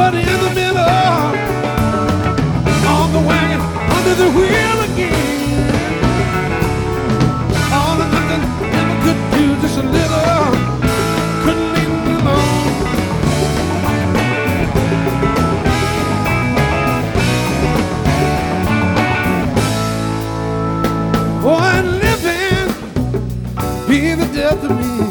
foot in the middle, on the wagon, under the wheel again. All or nothing, never could do just a little, couldn't leave me alone. Boy, living be the death of me.